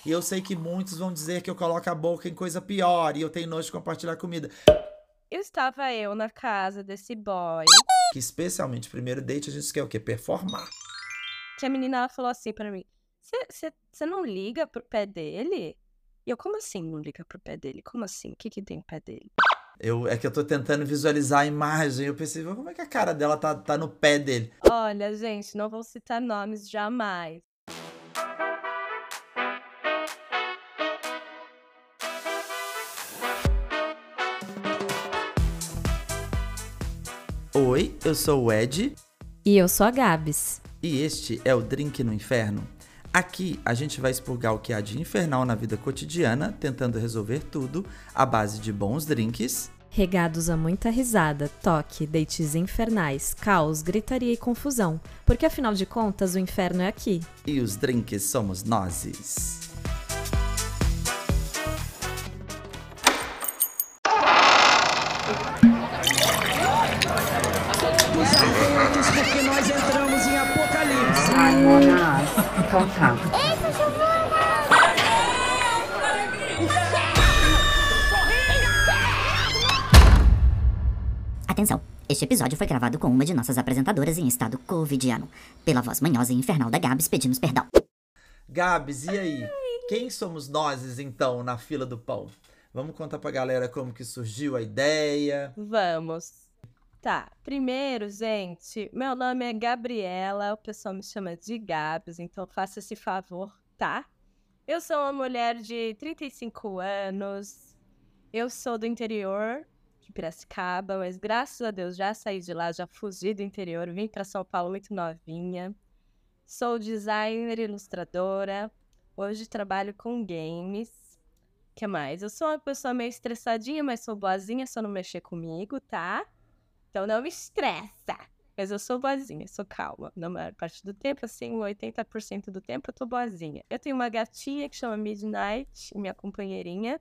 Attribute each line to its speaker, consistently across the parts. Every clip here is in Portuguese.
Speaker 1: E eu sei que muitos vão dizer que eu coloco a boca em coisa pior e eu tenho nojo de compartilhar comida.
Speaker 2: Estava eu na casa desse boy,
Speaker 1: Que especialmente primeiro date a gente quer o quê? Performar.
Speaker 2: que a menina ela falou assim pra mim: Você não liga pro pé dele? E eu, como assim não liga pro pé dele? Como assim? O que que tem no pé dele?
Speaker 1: É que eu tô tentando visualizar a imagem. Eu pensei, como é que a cara dela tá no pé dele?
Speaker 2: Olha, gente, não vou citar nomes jamais.
Speaker 1: Oi, eu sou o Ed.
Speaker 3: E eu sou a Gabs.
Speaker 1: E este é o Drink no Inferno. Aqui a gente vai expurgar o que há de infernal na vida cotidiana, tentando resolver tudo à base de bons drinks,
Speaker 3: Regados a muita risada, toque, dates infernais, caos, gritaria e confusão. Porque afinal de contas, o inferno é aqui.
Speaker 1: e os drinks somos nozes.
Speaker 4: Os atentos, porque nós entramos em Apocalipse.
Speaker 5: Ai, Mona. Então tá.
Speaker 6: Atenção! Este episódio foi gravado com uma de nossas apresentadoras em estado covidiano. Pela voz manhosa e infernal da Gabs, pedimos perdão.
Speaker 1: Gabs, e aí? Quem somos nozes, então, na fila do pão? Vamos contar pra galera como que surgiu a ideia.
Speaker 2: Vamos. Tá, primeiro, gente, meu nome é Gabriela, o pessoal me chama de Gabs, então faça esse favor, tá? Eu sou uma mulher de 35 anos, eu sou do interior de Piracicaba, mas graças a Deus já saí de lá, já fugi do interior, vim pra São Paulo muito novinha. Sou designer, ilustradora, hoje trabalho com games. O que mais? Eu sou uma pessoa meio estressadinha, mas sou boazinha, só não mexer comigo, tá? Então não me estressa. Mas eu sou boazinha, sou calma. Na maior parte do tempo, assim, 80% do tempo eu tô boazinha. Eu tenho uma gatinha que chama Midnight, minha companheirinha.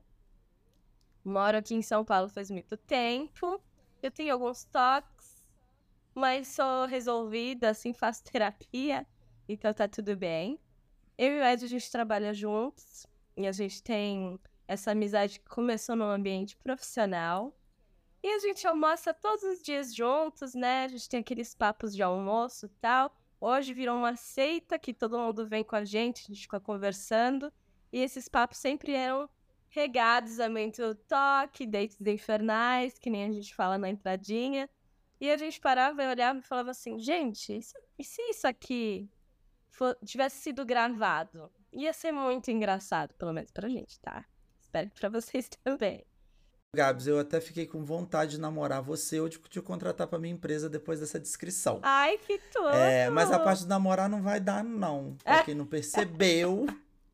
Speaker 2: Moro aqui em São Paulo faz muito tempo. Eu tenho alguns toques, mas sou resolvida, assim, faço terapia. Então tá tudo bem. Eu e o Ed, a gente trabalha juntos. E a gente tem essa amizade que começou no ambiente profissional. E a gente almoça todos os dias juntos, né? A gente tem aqueles papos de almoço e tal. Hoje virou uma seita que todo mundo vem com a gente fica conversando. E esses papos sempre eram regados a muito toque, dates infernais, que nem a gente fala na entradinha. E a gente parava e olhava e falava assim, gente, e se isso aqui tivesse sido gravado? Ia ser muito engraçado, pelo menos pra gente, tá? Espero que pra vocês também.
Speaker 1: Gabs, eu até fiquei com vontade de namorar você ou de te contratar pra minha empresa depois dessa descrição.
Speaker 2: Ai, que tudo!
Speaker 1: Mas a parte de namorar não vai dar, não. Pra quem não percebeu,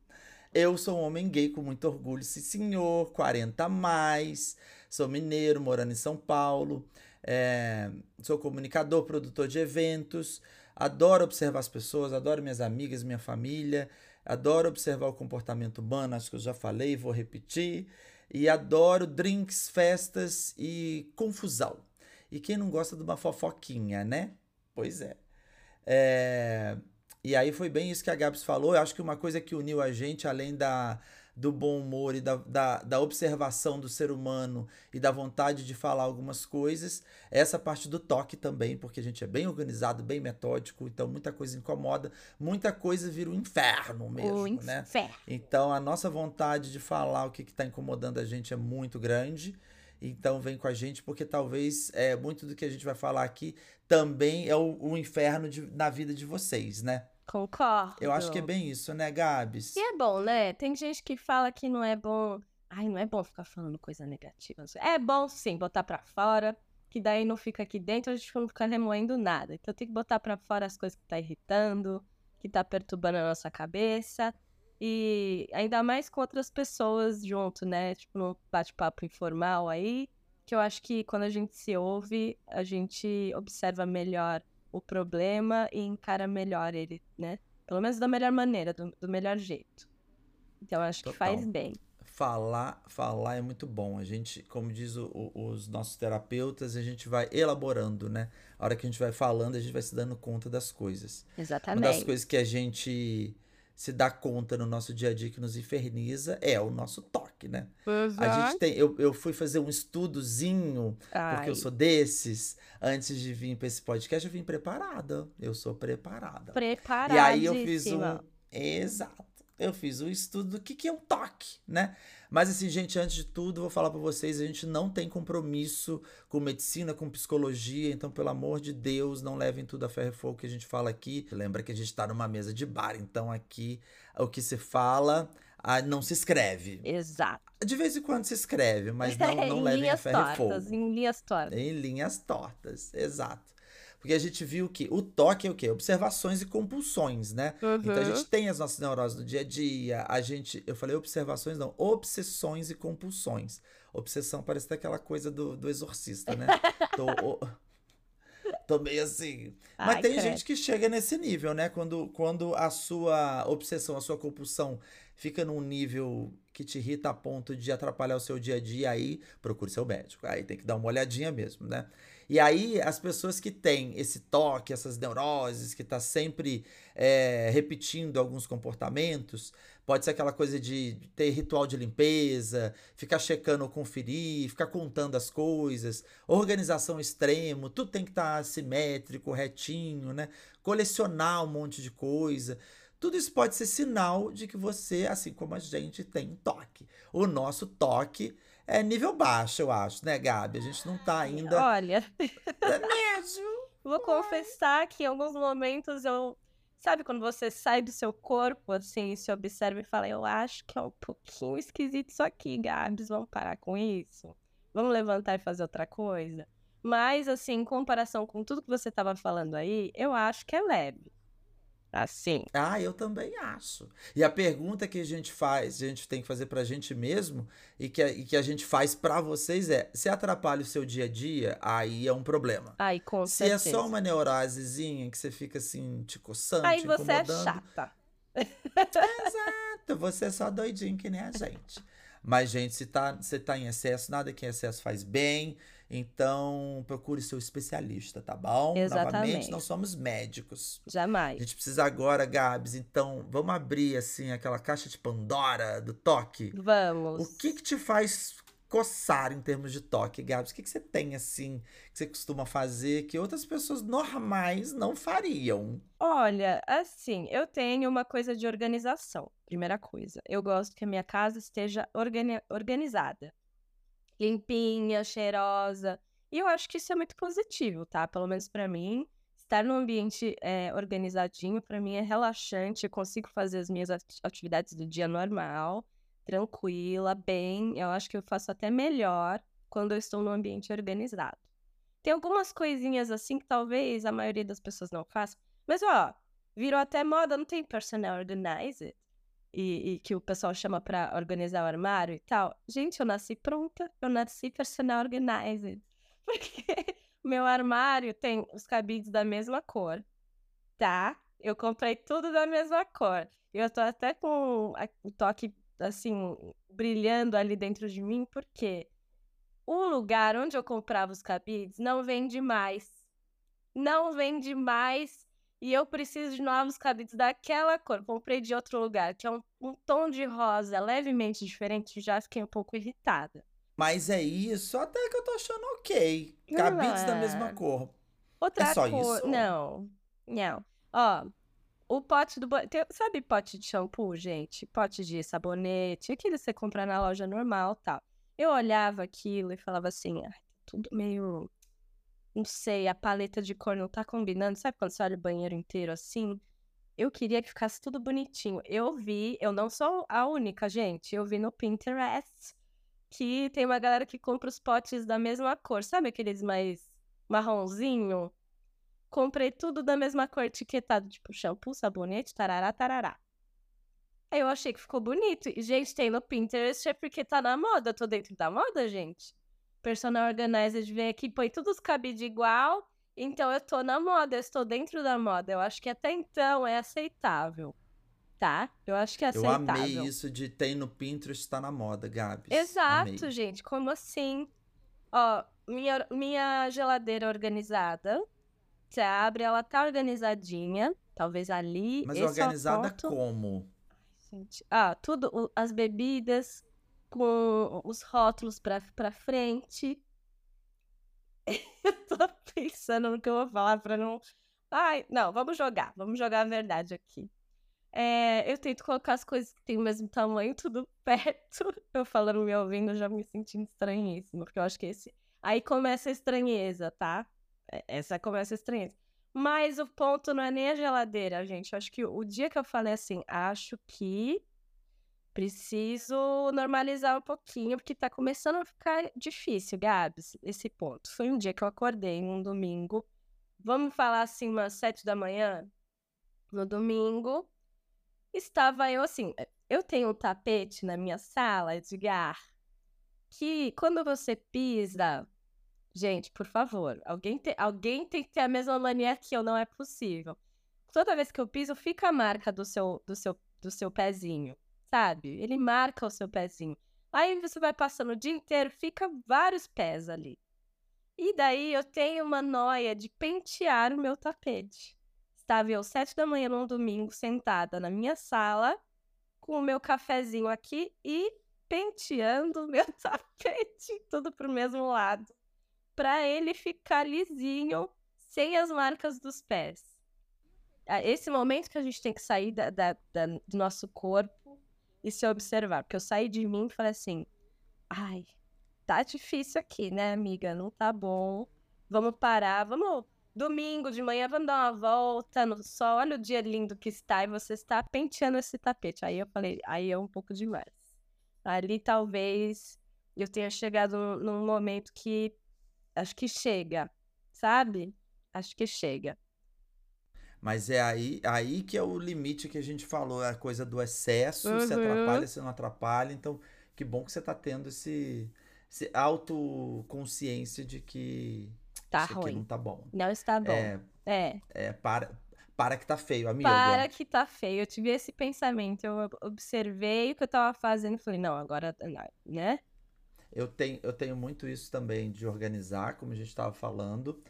Speaker 1: eu sou um homem gay com muito orgulho, sim senhor, 40 a mais, sou mineiro, morando em São Paulo, sou comunicador, produtor de eventos, adoro observar as pessoas, adoro minhas amigas, minha família, adoro observar o comportamento humano, acho que eu já falei, vou repetir, e adoro drinks, festas e confusão. E quem não gosta de uma fofoquinha, né? Pois é. E aí foi bem isso que a Gabs falou. Eu acho que uma coisa que uniu a gente, além do bom humor e da observação do ser humano e da vontade de falar algumas coisas, é essa parte do toque também, porque a gente é bem organizado, bem metódico, então muita coisa incomoda, muita coisa vira um inferno mesmo, né? Então a nossa vontade de falar o que está incomodando a gente é muito grande. Então vem com a gente, porque talvez muito do que a gente vai falar aqui também é o inferno na vida de vocês, né?
Speaker 2: Concordo.
Speaker 1: Eu acho que é bem isso, né, Gabs?
Speaker 2: E é bom, né? Tem gente que fala que não é bom. Ai, não é bom ficar falando coisa negativa. É bom, sim, botar pra fora, que daí não fica aqui dentro, a gente não fica remoendo nada. Então tem que botar pra fora as coisas que tá irritando, que tá perturbando a nossa cabeça. E ainda mais com outras pessoas junto, né? Tipo, no bate-papo informal aí, que eu acho que quando a gente se ouve, a gente observa melhor o problema e encara melhor ele, né? Pelo menos da melhor maneira, do melhor jeito. Então, acho que faz bem.
Speaker 1: Falar é muito bom. A gente, como diz os nossos terapeutas, a gente vai elaborando, né? A hora que a gente vai falando, a gente vai se dando conta das coisas.
Speaker 2: Exatamente.
Speaker 1: Uma das coisas que a gente se dá conta no nosso dia a dia que nos inferniza é o nosso toque, né? A gente
Speaker 2: Exato.
Speaker 1: tem. Eu fui fazer um estudozinho, porque eu
Speaker 2: Ai,
Speaker 1: sou desses. Antes de vir para esse podcast, eu vim preparada. Eu sou preparada. E aí eu fiz um.
Speaker 2: preparadíssima.
Speaker 1: Exato. Eu fiz um estudo do que é um toque, né? Mas assim, gente, antes de tudo, vou falar pra vocês, a gente não tem compromisso com medicina, com psicologia, então, pelo amor de Deus, não levem tudo a ferro e fogo que a gente fala aqui. Lembra que a gente tá numa mesa de bar, então aqui o que se fala não se escreve.
Speaker 2: Exato.
Speaker 1: De vez em quando se escreve, mas não
Speaker 2: Em
Speaker 1: levem a
Speaker 2: linhas
Speaker 1: ferro e
Speaker 2: tortas,
Speaker 1: fogo.
Speaker 2: em linhas tortas.
Speaker 1: Em linhas tortas, exato. Porque a gente viu que o toque é o quê? Observações e compulsões, né? Então a
Speaker 2: Uhum.
Speaker 1: gente tem as nossas neuroses do dia a dia, eu falei observações, não, obsessões e compulsões. Obsessão parece até aquela coisa do exorcista, né? Tô meio assim. Mas
Speaker 2: Ai,
Speaker 1: tem
Speaker 2: credo.
Speaker 1: gente que chega nesse nível, né? Quando a sua obsessão, a sua compulsão fica num nível que te irrita a ponto de atrapalhar o seu dia a dia, aí procure seu médico. Aí tem que dar uma olhadinha mesmo, né? E aí, as pessoas que têm esse toque, essas neuroses, que tá sempre repetindo alguns comportamentos, pode ser aquela coisa de ter ritual de limpeza, ficar checando ou conferir, ficar contando as coisas, organização extremo, tudo tem que estar simétrico, retinho, né? Colecionar um monte de coisa. Tudo isso pode ser sinal de que você, assim como a gente, tem um toque. O nosso toque é nível baixo, eu acho, né, Gabi? A gente não tá ainda.
Speaker 2: Olha,
Speaker 1: É mesmo?
Speaker 2: vou confessar que em alguns momentos Sabe quando você sai do seu corpo, assim, e se observa e fala, eu acho que é um pouquinho esquisito isso aqui, Gabs, vamos parar com isso? Vamos levantar e fazer outra coisa? Mas, assim, em comparação com tudo que você estava falando aí, eu acho que é leve. Assim.
Speaker 1: Eu também acho. E a pergunta que a gente faz, a gente tem que fazer pra gente mesmo, e que a gente faz pra vocês se atrapalha o seu dia a dia, aí é um problema.
Speaker 2: Aí, com
Speaker 1: Se é só
Speaker 2: certeza.
Speaker 1: uma neurosezinha que você fica assim, te coçando,
Speaker 2: Aí
Speaker 1: te
Speaker 2: você é
Speaker 1: incomodando,
Speaker 2: chata.
Speaker 1: você é só doidinho que nem a gente. Mas, gente, se você tá em excesso, nada que em excesso faz bem. Então, procure seu especialista, tá bom? Novamente,
Speaker 2: Exatamente.
Speaker 1: não somos médicos. A
Speaker 2: Jamais.
Speaker 1: gente precisa agora, Gabs, então, vamos abrir, assim, aquela caixa de Pandora do toque?
Speaker 2: Vamos.
Speaker 1: O que te faz coçar em termos de toque, Gabs? O que você tem, assim, que você costuma fazer que outras pessoas normais não fariam?
Speaker 2: Olha, assim, eu tenho uma coisa de organização. Primeira coisa, eu gosto que a minha casa esteja organizada, limpinha, cheirosa. E eu acho que isso é muito positivo, tá? Pelo menos pra mim, estar num ambiente organizadinho, pra mim é relaxante. Eu consigo fazer as minhas atividades do dia normal, tranquila, bem. Eu acho que eu faço até melhor quando eu estou num ambiente organizado. Tem algumas coisinhas assim que talvez a maioria das pessoas não faça. Mas, ó, virou até moda, não tem personal organizer? E que o pessoal chama pra organizar o armário e tal. Gente, eu nasci pronta, eu nasci personal organizer. Porque meu armário tem os cabides da mesma cor, tá? Eu comprei tudo da mesma cor. Eu tô até com o toque, assim, brilhando ali dentro de mim, porque o lugar onde eu comprava os cabides não vende mais. Não vende mais. E eu preciso de novos cabides daquela cor. Comprei de outro lugar, que é um tom de rosa levemente diferente. Já fiquei um pouco irritada.
Speaker 1: Mas é isso, até que eu tô achando ok. Cabides da mesma
Speaker 2: Ah,
Speaker 1: cor. É
Speaker 2: outra
Speaker 1: só
Speaker 2: cor.
Speaker 1: isso?
Speaker 2: Não. Não. Ó, o pote do banho. Sabe pote de shampoo, gente? Pote de sabonete. Aquele que você compra na loja normal e tal. Eu olhava aquilo e falava assim, tudo meio. Não sei, a paleta de cor não tá combinando. Sabe quando você olha o banheiro inteiro assim? Eu queria que ficasse tudo bonitinho. Eu não sou a única, gente. Eu vi no Pinterest que tem uma galera que compra os potes da mesma cor. Sabe aqueles mais marronzinho? Comprei tudo da mesma cor, etiquetado, tipo shampoo, sabonete, tarará, tarará. Aí eu achei que ficou bonito. E, gente, tem no Pinterest é porque tá na moda. Eu tô dentro da moda, gente. Personal Organizer vem aqui, põe todos os cabides igual. Então eu tô na moda, eu estou dentro da moda. Eu acho que até então é aceitável, tá? Eu acho que é
Speaker 1: Eu amei
Speaker 2: aceitável.
Speaker 1: isso de tem no Pinterest, tá na moda, Gabs.
Speaker 2: Exato,
Speaker 1: Amei.
Speaker 2: gente. Como assim? Ó, minha geladeira organizada. Você abre, ela tá organizadinha. Talvez ali,
Speaker 1: Mas
Speaker 2: esse é o
Speaker 1: organizada
Speaker 2: ponto.
Speaker 1: como?
Speaker 2: Gente, tudo, as bebidas com os rótulos pra frente. Eu tô pensando no que eu vou falar pra não... Ai, não, vamos jogar a verdade aqui. Eu tento colocar as coisas que têm o mesmo tamanho tudo perto. Eu falando me ouvindo, já me sentindo estranhíssimo, porque eu acho que esse... Aí começa a estranheza, tá? Essa começa a estranheza. Mas o ponto não é nem a geladeira, gente. Eu acho que o dia que eu falei assim, acho que preciso normalizar um pouquinho, porque tá começando a ficar difícil, Gabs, esse ponto. Foi um dia que eu acordei, um domingo. Vamos falar assim, umas 7 da manhã? No domingo, estava eu assim... Eu tenho um tapete na minha sala, Edgar, que quando você pisa... Gente, por favor, alguém tem que ter a mesma mania que eu, não é possível. Toda vez que eu piso, fica a marca do seu pezinho, sabe? Ele marca o seu pezinho. Aí você vai passando o dia inteiro, fica vários pés ali. E daí eu tenho uma noia de pentear o meu tapete. Estava eu 7 da manhã num domingo, sentada na minha sala, com o meu cafezinho aqui e penteando o meu tapete, tudo pro mesmo lado, para ele ficar lisinho, sem as marcas dos pés. Esse momento que a gente tem que sair do nosso corpo e se observar. Porque eu saí de mim e falei assim, ai, tá difícil aqui, né, amiga? Não tá bom. Vamos parar, vamos... Domingo de manhã, vamos dar uma volta no sol. Olha o dia lindo que está e você está penteando esse tapete. Aí eu falei, aí é um pouco demais. Ali talvez eu tenha chegado num momento que acho que chega, sabe? Acho que chega.
Speaker 1: Mas é aí que é o limite que a gente falou, a coisa do excesso, se atrapalha, se não atrapalha. Então, que bom que você tá tendo esse autoconsciência de que
Speaker 2: Tá
Speaker 1: isso aqui não
Speaker 2: ruim.
Speaker 1: tá bom.
Speaker 2: Não está bom.
Speaker 1: Para que tá feio, amiga.
Speaker 2: Para que tá feio. Eu tive esse pensamento. Eu observei o que eu tava fazendo e falei, não, agora, né?
Speaker 1: Eu tenho muito isso também de organizar, como a gente estava falando.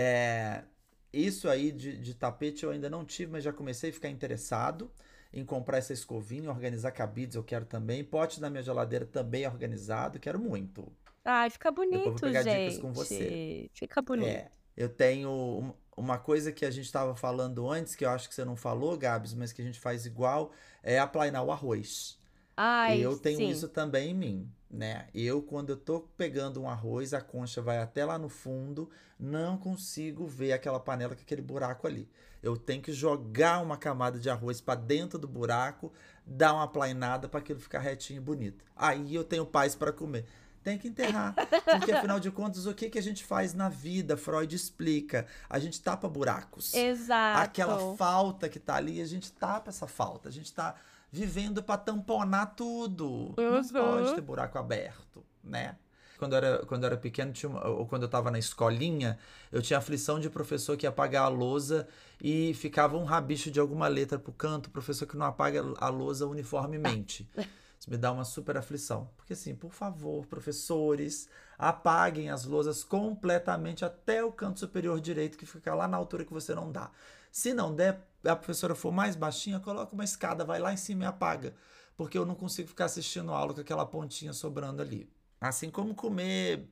Speaker 1: Isso aí de tapete eu ainda não tive, mas já comecei a ficar interessado em comprar essa escovinha, organizar cabides eu quero também. Pote da minha geladeira também é organizado, quero muito.
Speaker 2: Ai, fica
Speaker 1: Depois eu vou
Speaker 2: bonito,
Speaker 1: pegar dicas com você.
Speaker 2: gente. Fica bonito.
Speaker 1: Eu tenho uma coisa que a gente estava falando antes, que eu acho que você não falou, Gabs, mas que a gente faz igual, é aplainar o arroz.
Speaker 2: Ai,
Speaker 1: Eu tenho
Speaker 2: sim.
Speaker 1: isso também em mim, né? Quando eu tô pegando um arroz, a concha vai até lá no fundo, não consigo ver aquela panela com aquele buraco ali. Eu tenho que jogar uma camada de arroz para dentro do buraco, dar uma aplainada para aquilo ficar retinho e bonito. Aí eu tenho paz para comer. Tem que enterrar, porque afinal de contas, o que a gente faz na vida? Freud explica. A gente tapa buracos.
Speaker 2: Exato.
Speaker 1: Aquela falta que tá ali, a gente tapa essa falta. A gente tá vivendo para tamponar tudo. Não pode ter buraco aberto, né? Quando eu era pequeno, ou quando eu tava na escolinha, eu tinha aflição de professor que ia apagar a lousa e ficava um rabicho de alguma letra pro canto, professor que não apaga a lousa uniformemente. Isso me dá uma super aflição. Porque assim, por favor, professores, apaguem as lousas completamente até o canto superior direito, que fica lá na altura que você não dá. Se não der, a professora for mais baixinha, coloca uma escada, vai lá em cima e apaga. Porque eu não consigo ficar assistindo aula com aquela pontinha sobrando ali. Assim como comer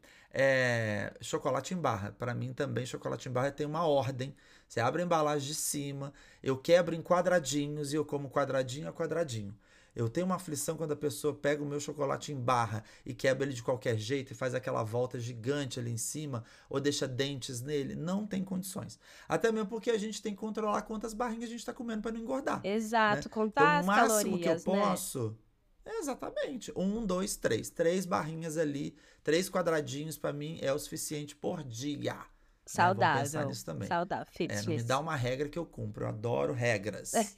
Speaker 1: chocolate em barra. Para mim também, chocolate em barra tem uma ordem. Você abre a embalagem de cima, eu quebro em quadradinhos e eu como quadradinho a quadradinho. Eu tenho uma aflição quando a pessoa pega o meu chocolate em barra e quebra ele de qualquer jeito e faz aquela volta gigante ali em cima ou deixa dentes nele. Não tem condições. Até mesmo porque a gente tem que controlar quantas barrinhas a gente está comendo para não engordar.
Speaker 2: Exato,
Speaker 1: Né?
Speaker 2: contar
Speaker 1: Então, o
Speaker 2: as
Speaker 1: máximo que eu
Speaker 2: calorias, né?
Speaker 1: posso... Exatamente. 1, 2, 3. 3 barrinhas ali, 3 quadradinhos para mim é o suficiente por dia. Né? Vamos pensar
Speaker 2: Saudável.
Speaker 1: nisso também.
Speaker 2: Saudável.
Speaker 1: Não me dá uma regra que eu cumpro. Eu adoro regras. Né?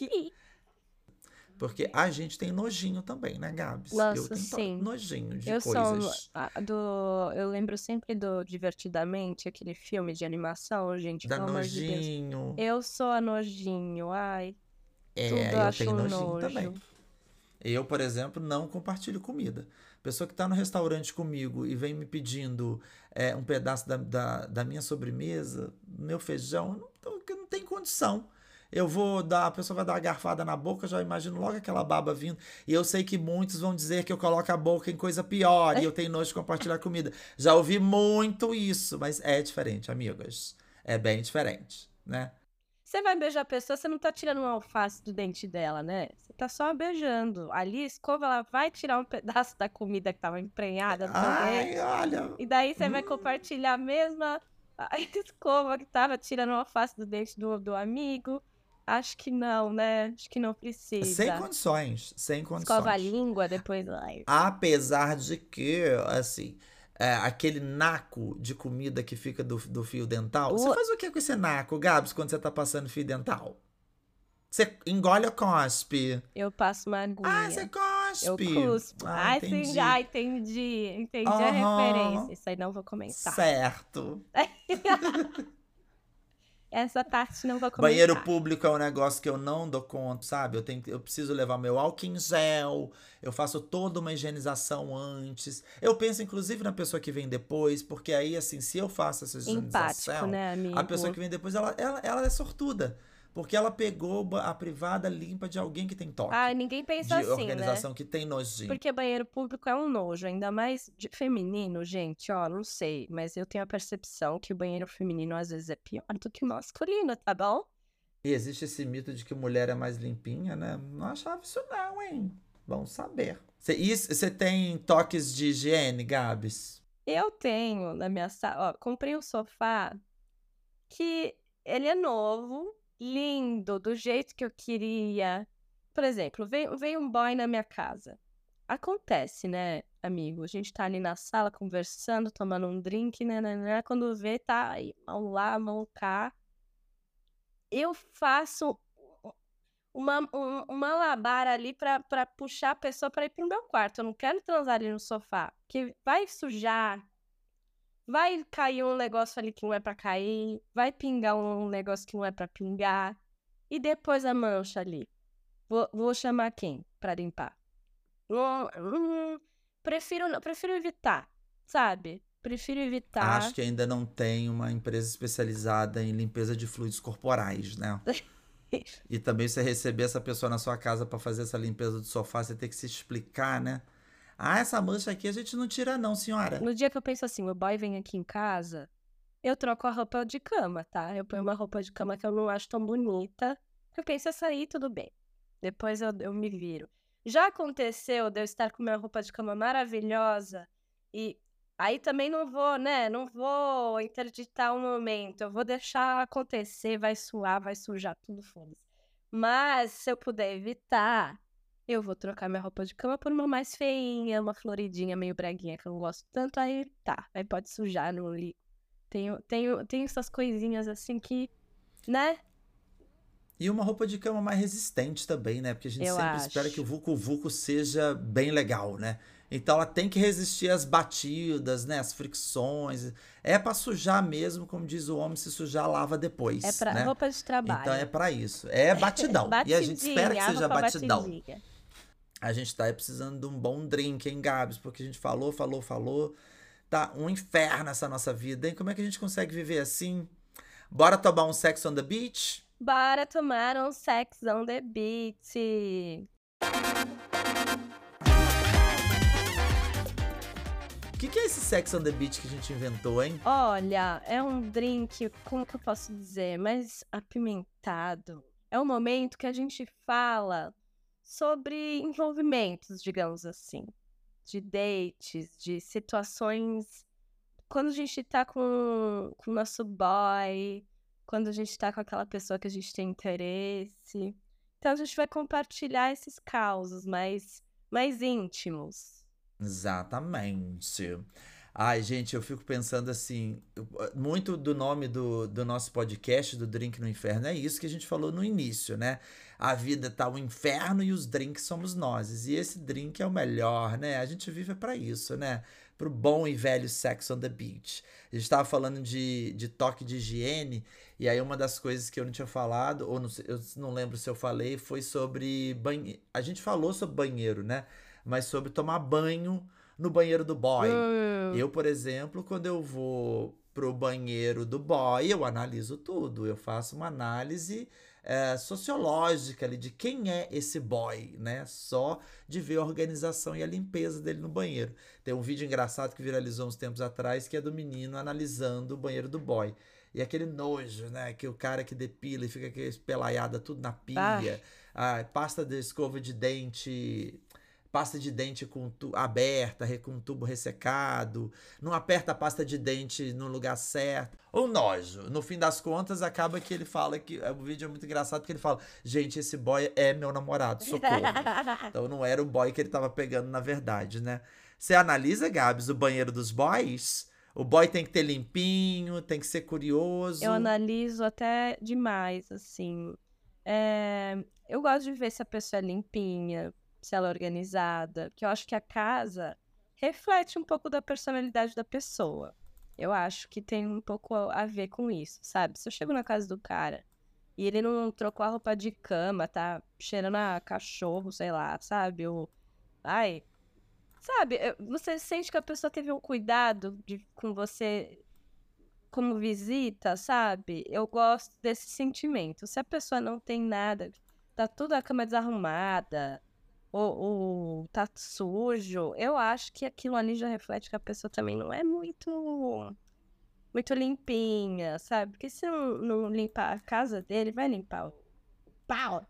Speaker 1: Porque a gente tem nojinho também, né, Gabs?
Speaker 2: Nossa,
Speaker 1: eu tenho
Speaker 2: sim.
Speaker 1: nojinho de
Speaker 2: Eu
Speaker 1: coisas.
Speaker 2: eu lembro sempre do Divertidamente, aquele filme de animação, gente,
Speaker 1: Da
Speaker 2: pelo amor de Deus.
Speaker 1: nojinho.
Speaker 2: Eu sou a nojinho, ai. Tudo eu
Speaker 1: eu
Speaker 2: acho
Speaker 1: tenho
Speaker 2: um
Speaker 1: nojinho
Speaker 2: nojo.
Speaker 1: também. Eu, por exemplo, não compartilho comida. Pessoa que está no restaurante comigo e vem me pedindo um pedaço da minha sobremesa, meu feijão, não tem condição. a pessoa vai dar uma garfada na boca, eu já imagino logo aquela baba vindo. E eu sei que muitos vão dizer que eu coloco a boca em coisa pior e eu tenho nojo de compartilhar comida. Já ouvi muito isso, mas é diferente, amigas. É bem diferente, né?
Speaker 2: Você vai beijar a pessoa, você não tá tirando um alface do dente dela, né? Você tá só beijando. Ali, a escova, ela vai tirar um pedaço da comida que tava emprenhada no seu dente.
Speaker 1: Olha.
Speaker 2: E daí você vai compartilhar a mesma a escova que tava tirando o alface do dente do amigo. Acho que não, né? Acho que não precisa.
Speaker 1: Sem condições.
Speaker 2: Escova a língua, depois... Ai.
Speaker 1: Apesar de que, assim, aquele naco de comida que fica do fio dental. Você faz o que com esse naco, Gabs, quando você tá passando fio dental? Você engole ou cospe?
Speaker 2: Eu passo uma aguinha.
Speaker 1: Você cospe.
Speaker 2: Eu cuspo.
Speaker 1: Entendi.
Speaker 2: Sim, entendi a referência. Isso aí não vou comentar.
Speaker 1: Certo.
Speaker 2: Essa parte não vou comentar.
Speaker 1: Banheiro público é um negócio que eu não dou conta, sabe? Eu preciso levar meu álcool em gel, eu faço toda uma higienização antes. Eu penso, inclusive, na pessoa que vem depois, porque aí, assim, se eu faço essa higienização,
Speaker 2: empático, né, amigo?
Speaker 1: a pessoa que vem depois, ela é sortuda. Porque ela pegou a privada limpa de alguém que tem toque.
Speaker 2: Ninguém pensa assim,
Speaker 1: de organização que tem nojinho.
Speaker 2: Porque banheiro público é um nojo, ainda mais de feminino, gente, ó, não sei. Mas eu tenho a percepção que o banheiro feminino às vezes é pior do que o masculino, tá bom?
Speaker 1: E existe esse mito de que mulher é mais limpinha, né? Não achava isso não, hein? Bom saber. Você tem toques de higiene, Gabs?
Speaker 2: Eu tenho na minha sala, ó, comprei um sofá que ele é novo, lindo, do jeito que eu queria. Por exemplo, veio um boy na minha casa. Acontece, né, amigo? A gente tá ali na sala conversando, tomando um drink, né? Quando vê, tá aí, mão lá, mão cá. Eu faço um malabar ali pra puxar a pessoa pra ir pro meu quarto. Eu não quero transar ali no sofá, porque vai sujar. Vai cair um negócio ali que não é pra cair. Vai pingar um negócio que não é pra pingar. E depois a mancha ali. Vou chamar quem pra limpar? Prefiro evitar, sabe? Prefiro evitar.
Speaker 1: Acho que ainda não tem uma empresa especializada em limpeza de fluidos corporais, né? E também você receber essa pessoa na sua casa pra fazer essa limpeza do sofá, você tem que se explicar, né? Essa mancha aqui a gente não tira não, senhora.
Speaker 2: No dia que eu penso assim, o boy vem aqui em casa, eu troco a roupa de cama, tá? Eu ponho uma roupa de cama que eu não acho tão bonita. Eu penso, essa aí, tudo bem. Depois eu me viro. Já aconteceu de eu estar com minha roupa de cama maravilhosa e aí também não vou, né? Não vou interditar o momento. Eu vou deixar acontecer, vai suar, vai sujar, tudo foda-se. Mas se eu puder evitar... Eu vou trocar minha roupa de cama por uma mais feinha, uma floridinha, meio breguinha, que eu não gosto tanto. Aí tá, aí pode sujar no li. Tenho essas coisinhas assim que, né?
Speaker 1: E uma roupa de cama mais resistente também, né? Porque a gente sempre espera que o Vucu Vucu seja bem legal, né? Então ela tem que resistir às batidas, né? Às fricções. É pra sujar mesmo, como diz o homem, se sujar, lava depois.
Speaker 2: É pra
Speaker 1: né?
Speaker 2: roupa de trabalho.
Speaker 1: Então é pra isso. É batidão. E a gente espera que seja batidão.
Speaker 2: Batidinha.
Speaker 1: A gente tá aí precisando de um bom drink, hein, Gabs? Porque a gente falou. Tá um inferno essa nossa vida, hein? Como é que a gente consegue viver assim? Bora tomar um Sex on the Beach?
Speaker 2: Bora tomar um Sex on the Beach.
Speaker 1: O que é esse Sex on the Beach que a gente inventou, hein?
Speaker 2: Olha, é um drink, como que eu posso dizer, mais apimentado. É um momento que a gente fala sobre envolvimentos, digamos assim, de dates, de situações, quando a gente tá com o nosso boy, quando a gente tá com aquela pessoa que a gente tem interesse. Então a gente vai compartilhar esses causos mais íntimos.
Speaker 1: Exatamente. Ai, gente, eu fico pensando assim, muito do nome do nosso podcast, do Drink no Inferno, é isso que a gente falou no início, né? A vida tá um inferno e os drinks somos nós. E esse drink é o melhor, né? A gente vive pra isso, né? Pro bom e velho Sex on the Beach. A gente tava falando de toque de higiene, e aí uma das coisas que eu não tinha falado, ou eu não lembro se eu falei, foi sobre banheiro. A gente falou sobre banheiro, né? Mas sobre tomar banho no banheiro do boy. Eu, por exemplo, quando eu vou pro banheiro do boy, eu analiso tudo. Eu faço uma análise sociológica ali de quem é esse boy, né? Só de ver a organização e a limpeza dele no banheiro. Tem um vídeo engraçado que viralizou uns tempos atrás, que é do menino analisando o banheiro do boy. E aquele nojo, né? Que o cara que depila e fica aquela espelaiada tudo na pia. Pasta de escova de dente... Pasta de dente aberta, com tubo ressecado, não aperta a pasta de dente no lugar certo. Um nojo. No fim das contas, acaba que ele fala que. O vídeo é muito engraçado porque ele fala: gente, esse boy é meu namorado, socorro. Então não era o boy que ele tava pegando, na verdade, né? Você analisa, Gabs, o banheiro dos boys? O boy tem que ter limpinho, tem que ser curioso.
Speaker 2: Eu analiso até demais, assim. Eu gosto de ver se a pessoa é limpinha, se ela é organizada, porque eu acho que a casa reflete um pouco da personalidade da pessoa. Eu acho que tem um pouco a ver com isso, sabe? Se eu chego na casa do cara e ele não trocou a roupa de cama, tá cheirando a cachorro, sei lá, sabe? Você sente que a pessoa teve um cuidado com você como visita, sabe? Eu gosto desse sentimento. Se a pessoa não tem nada, tá tudo a cama desarrumada, ou tá sujo, eu acho que aquilo ali já reflete que a pessoa também não é muito limpinha, sabe? Porque se não limpar a casa dele, vai limpar o pau.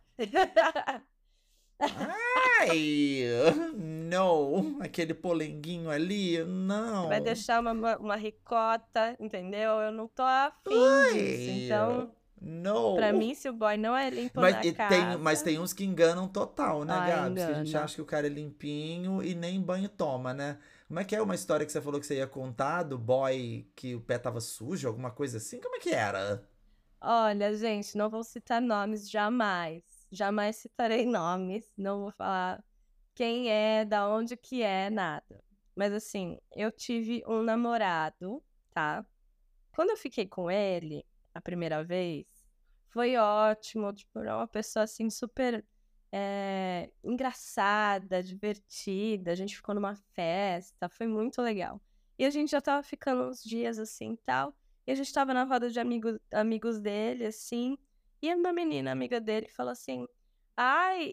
Speaker 1: Ai, não, aquele polenguinho ali, não.
Speaker 2: Vai deixar uma ricota, entendeu? Eu não tô afim disso. Então,
Speaker 1: não.
Speaker 2: Pra mim, se o boy não é limpo
Speaker 1: Mas,
Speaker 2: na casa...
Speaker 1: mas tem uns que enganam total, né, Gabs? Que a gente
Speaker 2: engana.
Speaker 1: acha que o cara é limpinho e nem banho toma, né? Como é que é uma história que você falou que você ia contar do boy que o pé tava sujo, alguma coisa assim? Como é que era?
Speaker 2: Olha, gente, não vou citar nomes jamais. Jamais citarei nomes. Não vou falar quem é, da onde que é, nada. Mas assim, eu tive um namorado, tá? Quando eu fiquei com ele, a primeira vez, foi ótimo. Tipo, era uma pessoa assim super engraçada, divertida. A gente ficou numa festa, foi muito legal. E a gente já tava ficando uns dias assim e tal. E a gente tava na roda de amigos dele, assim. E uma menina amiga dele falou assim: ai,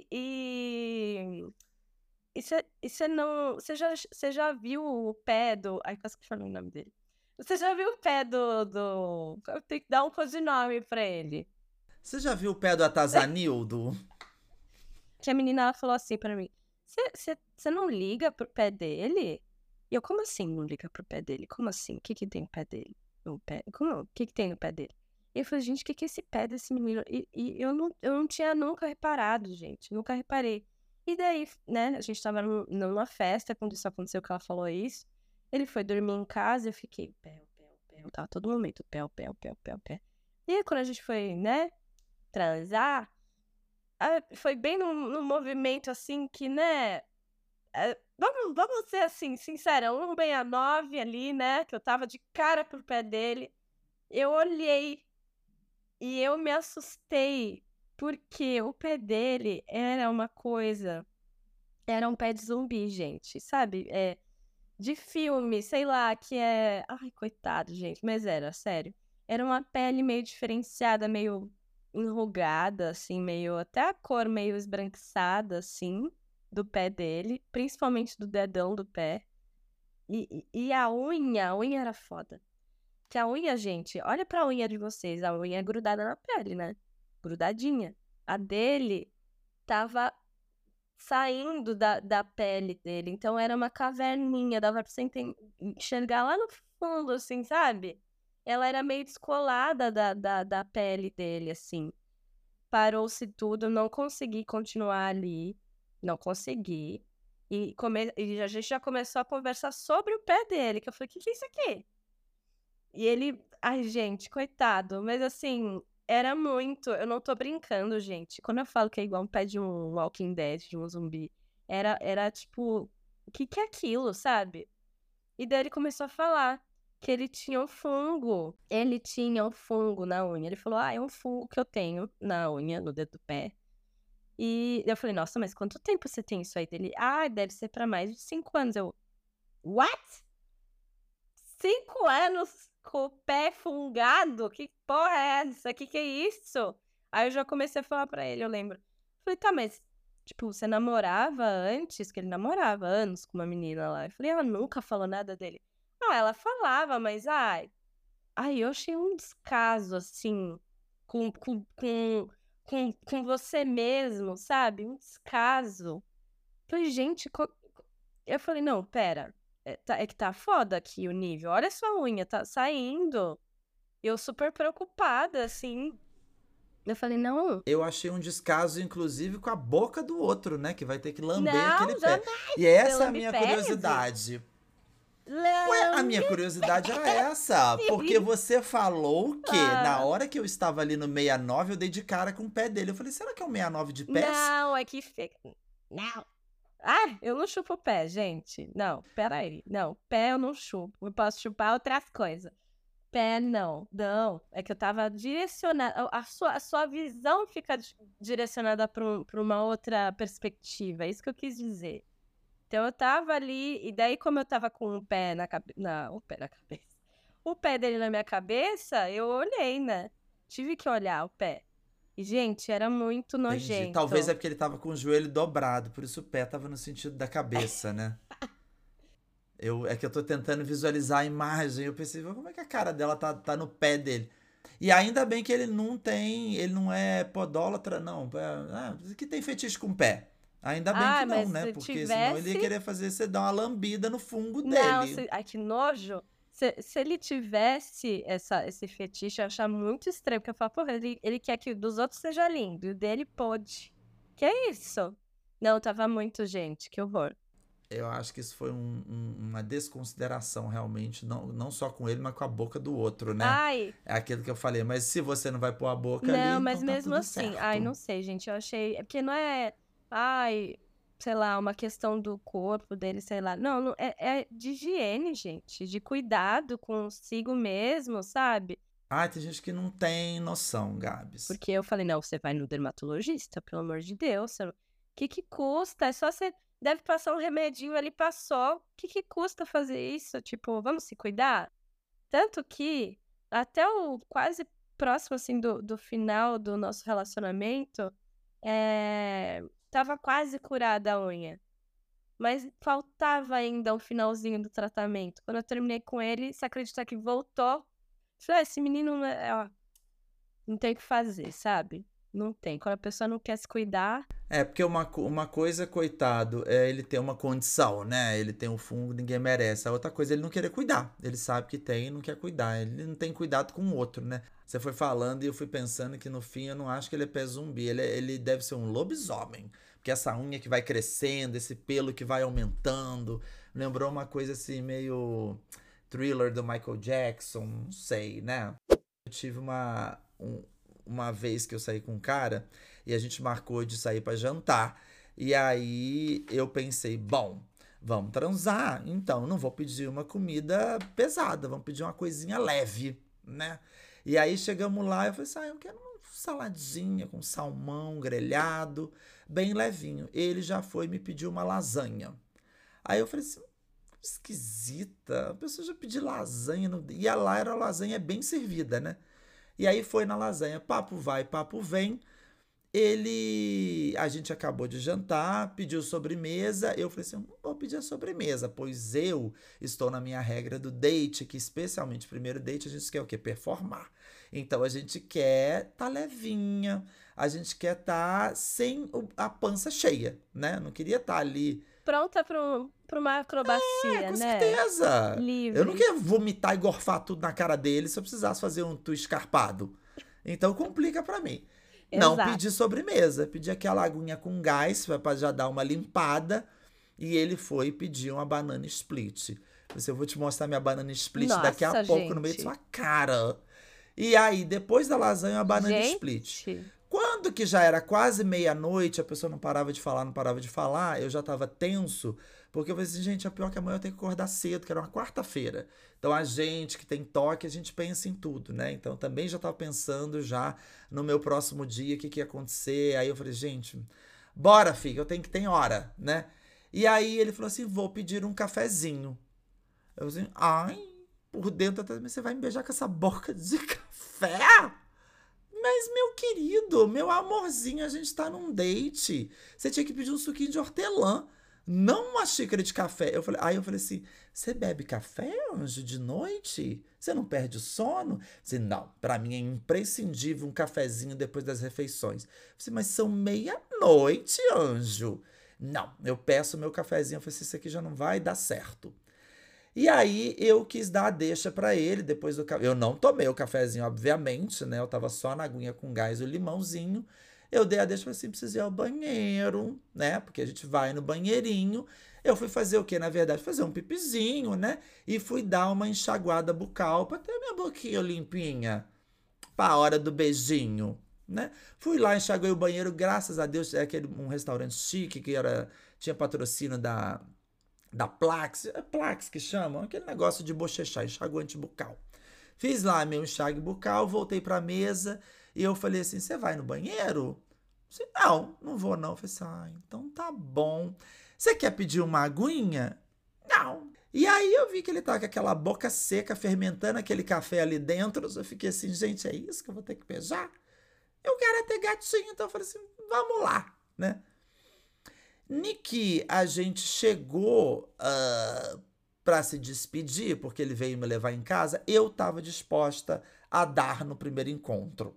Speaker 2: você não. Você já viu o pé do. Ai, quase que falei o nome dele. Você já viu o pé do. Eu tenho que dar um codinome pra ele.
Speaker 1: Você já viu o pé do Atazanildo?
Speaker 2: Que a menina ela falou assim pra mim: Você não liga pro pé dele? E eu, como assim não liga pro pé dele? Como assim? O que tem no pé dele? O que tem no pé dele? E eu falei, gente, o que é esse pé desse menino? E eu não tinha nunca reparado, gente. Nunca reparei. E daí, né, a gente tava numa festa quando isso aconteceu, que ela falou isso. Ele foi dormir em casa e eu fiquei, pé. Tava todo momento, pé. E aí, quando a gente foi, né, transar, foi bem num movimento assim que, né, vamos ser assim, sincera, 169 ali, né, que eu tava de cara pro pé dele. Eu olhei e eu me assustei, porque o pé dele era uma coisa, era um pé de zumbi, gente, sabe? De filme, sei lá, que é... Ai, coitado, gente, mas era, sério. Era uma pele meio diferenciada, meio enrugada, assim, meio... Até a cor meio esbranquiçada, assim, do pé dele, principalmente do dedão do pé. E a unha era foda. Que a unha, gente, olha pra unha de vocês, a unha é grudada na pele, né? Grudadinha. A dele tava saindo da pele dele, então era uma caverninha, dava pra você enxergar lá no fundo, assim, sabe? Ela era meio descolada da pele dele, assim. Parou-se tudo, não consegui continuar ali, não consegui. E a gente já começou a conversar sobre o pé dele, que eu falei, o que é isso aqui? E ele, ai, gente, coitado, mas assim, era muito, eu não tô brincando, gente. Quando eu falo que é igual um pé de um Walking Dead, de um zumbi, era tipo, o que é aquilo, sabe? E daí ele começou a falar que ele tinha um fungo. Ele tinha um fungo na unha. Ele falou, é um fungo que eu tenho na unha, no dedo do pé. E eu falei, nossa, mas quanto tempo você tem isso aí? Dele, deve ser pra mais de 5 anos. Eu, what? 5 anos com o pé fungado? Que porra é essa? Que é isso? Aí eu já comecei a falar pra ele, eu lembro. Falei, tá, mas, tipo, você namorava antes? Que ele namorava anos com uma menina lá. Eu falei, ela nunca falou nada dele. Ah, ela falava, mas, ai, eu achei um descaso, assim, com você mesmo, sabe? Um descaso. Falei, gente, eu falei, não, pera, é que tá foda aqui o nível. Olha sua unha, tá saindo. Eu super preocupada, assim. Eu falei, não,
Speaker 1: Eu achei um descaso, inclusive, com a boca do outro, né? Que vai ter que lamber aquele
Speaker 2: não,
Speaker 1: pé.
Speaker 2: jamais.
Speaker 1: E essa é a
Speaker 2: lambe
Speaker 1: minha
Speaker 2: pés?
Speaker 1: curiosidade. Ué, a minha curiosidade era essa. Porque você falou que na hora que eu estava ali no 69, eu dei de cara com o pé dele. Eu falei, será que é o 69 de pés?
Speaker 2: Não, é que não. Eu não chupo o pé, gente. Não, peraí. Não, pé eu não chupo. Eu posso chupar outras coisas. Pé, não. Não. É que eu tava direcionada. A sua visão fica direcionada pra uma outra perspectiva. É isso que eu quis dizer. Então eu tava ali, e daí, como eu tava com o pé na cabeça. O pé na cabeça. O pé dele na minha cabeça, eu olhei, né? Tive que olhar o pé. E, gente, era muito
Speaker 1: Entendi.
Speaker 2: nojento.
Speaker 1: Talvez é porque ele tava com o joelho dobrado, por isso o pé tava no sentido da cabeça, né? É que eu tô tentando visualizar a imagem. Eu pensei, como é que a cara dela tá no pé dele? E ainda bem que ele não é podólatra, não. Que tem fetiche com o pé. Ainda bem que não,
Speaker 2: mas
Speaker 1: né?
Speaker 2: se
Speaker 1: Porque senão ele ia
Speaker 2: tivesse.
Speaker 1: querer fazer você dar uma lambida no fungo
Speaker 2: Não,
Speaker 1: dele.
Speaker 2: ai, que nojo. Se ele tivesse esse fetiche, eu ia achar muito estranho. Porque eu falo, porra, ele quer que o dos outros seja lindo. E o dele pode. Que é isso? Não, tava muito, gente. Que horror.
Speaker 1: Eu acho que isso foi uma desconsideração, realmente. Não só com ele, mas com a boca do outro, né?
Speaker 2: Ai,
Speaker 1: É aquilo que eu falei. Mas se você não vai pôr a boca ali,
Speaker 2: não, mas
Speaker 1: então tá
Speaker 2: mesmo
Speaker 1: tudo
Speaker 2: assim.
Speaker 1: certo.
Speaker 2: Ai, não sei, gente. Eu achei. É porque não é. Ai, sei lá, uma questão do corpo dele, sei lá. Não, é de higiene, gente. De cuidado consigo mesmo, sabe?
Speaker 1: Ai, tem gente que não tem noção, Gabs.
Speaker 2: Porque eu falei, não, você vai no dermatologista, pelo amor de Deus. O que custa? É só você. Deve passar um remedinho ali, passou. O que custa fazer isso? Tipo, vamos se cuidar? Tanto que, até o quase próximo, assim, do final do nosso relacionamento, tava quase curada a unha. Mas faltava ainda o finalzinho do tratamento. Quando eu terminei com ele, você acredita que voltou? Falei, esse menino não tem o que fazer, sabe? Não tem. Quando a pessoa não quer se cuidar.
Speaker 1: É, porque uma coisa, coitado, é ele ter uma condição, né? Ele tem um fungo, ninguém merece. A outra coisa é ele não querer cuidar. Ele sabe que tem e não quer cuidar. Ele não tem cuidado com o outro, né? Você foi falando e eu fui pensando que no fim eu não acho que ele é pé zumbi. Ele deve ser um lobisomem. Porque essa unha que vai crescendo, esse pelo que vai aumentando. Lembrou uma coisa assim, meio Thriller do Michael Jackson. Não sei, né? Eu tive uma vez que eu saí com um cara e a gente marcou de sair pra jantar. E aí eu pensei, bom, vamos transar, então não vou pedir uma comida pesada, vamos pedir uma coisinha leve, né? E aí chegamos lá, eu falei assim, eu quero uma saladinha com salmão grelhado, bem levinho. Ele já foi e me pediu uma lasanha. Aí eu falei assim, esquisita, a pessoa já pediu lasanha, e lá era a lasanha bem servida, né? E aí foi na lasanha, papo vai, papo vem. A gente acabou de jantar, pediu sobremesa. Eu falei assim, não vou pedir a sobremesa, pois eu estou na minha regra do date, que especialmente primeiro date a gente quer o quê? Performar. Então a gente quer tá levinha, a gente quer tá sem a pança cheia, né? Não queria estar ali
Speaker 2: Pronta pra uma acrobacia,
Speaker 1: com
Speaker 2: né?
Speaker 1: certeza.
Speaker 2: Livre.
Speaker 1: Eu não queria vomitar e gorfar tudo na cara dele se eu precisasse fazer um tu escarpado. Então complica pra mim. Não
Speaker 2: Exato.
Speaker 1: pedi sobremesa, pedi aquela aguinha com gás pra já dar uma limpada. E ele foi pedir uma banana split. Eu vou te mostrar minha banana split daqui a
Speaker 2: Nossa,
Speaker 1: pouco no meio
Speaker 2: gente.
Speaker 1: da sua cara. E aí, depois da lasanha, a banana split.
Speaker 2: Gente,
Speaker 1: Quando que já era quase meia-noite, a pessoa não parava de falar, eu já tava tenso, porque eu falei assim, gente, é pior que amanhã eu tenho que acordar cedo, que era uma quarta-feira. Então a gente que tem toque, a gente pensa em tudo, né? Então também já tava pensando já no meu próximo dia, o que ia acontecer. Aí eu falei, gente, bora, filho, tem hora, né? E aí ele falou assim, vou pedir um cafezinho. Eu falei assim, ai, por dentro até, mas você vai me beijar com essa boca de café? mas meu querido, meu amorzinho, a gente tá num date. Você tinha que pedir um suquinho de hortelã, não uma xícara de café. Aí eu falei assim, você bebe café, anjo, de noite? Você não perde o sono? Eu disse, não, pra mim é imprescindível um cafezinho depois das refeições. Eu disse, mas são meia-noite, anjo. Não, eu peço meu cafezinho. Eu falei assim, isso aqui já não vai dar certo. E aí eu quis dar a deixa pra ele depois do café. Eu não tomei o cafezinho, obviamente, né? Eu tava só na aguinha com gás e o limãozinho. Eu dei a deixa, falei assim, preciso ir ao banheiro, né? Porque a gente vai no banheirinho. Eu fui fazer o quê? Na verdade, fazer um pipizinho, né? E fui dar uma enxaguada bucal pra ter minha boquinha limpinha pra hora do beijinho, né? Fui lá, enxaguei o banheiro, graças a Deus, é um restaurante chique que tinha patrocínio da Plax, é Plax que chamam, aquele negócio de bochechar, enxaguante bucal. Fiz lá meu enxague bucal, voltei pra mesa e eu falei assim, você vai no banheiro? Disse, não vou não. Eu falei assim, então tá bom. Você quer pedir uma aguinha? Não. E aí eu vi que ele tava com aquela boca seca, fermentando aquele café ali dentro. Eu fiquei assim, gente, é isso que eu vou ter que beijar? Eu quero é ter gatinho, então eu falei assim, vamos lá, né? Niki, a gente chegou para se despedir, porque ele veio me levar em casa, eu estava disposta a dar no primeiro encontro.